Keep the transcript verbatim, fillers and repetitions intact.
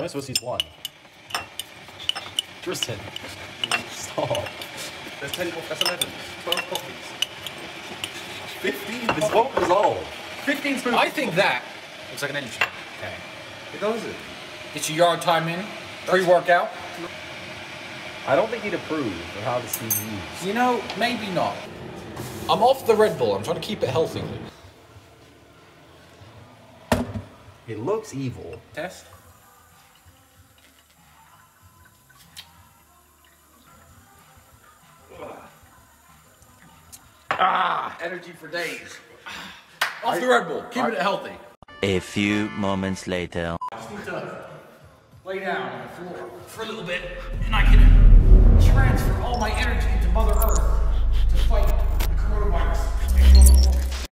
Only supposed to use one. Tristan. Stop. There's ten, that's eleven. twelve copies. fifteen This won't resolve. fifteen spoons. I think that looks like an engine. Okay. It doesn't. Get your yard time in, pre-workout. I don't think he'd approve of how this is used. You know, maybe not. I'm off the Red Bull. I'm trying to keep it healthy. It looks evil. Test. Ah, Energy for days. off the Red Bull. Keeping it healthy. A few moments later. I just need to lay down on the floor for a little bit, and I can transfer all my energy into Mother Earth to fight the coronavirus.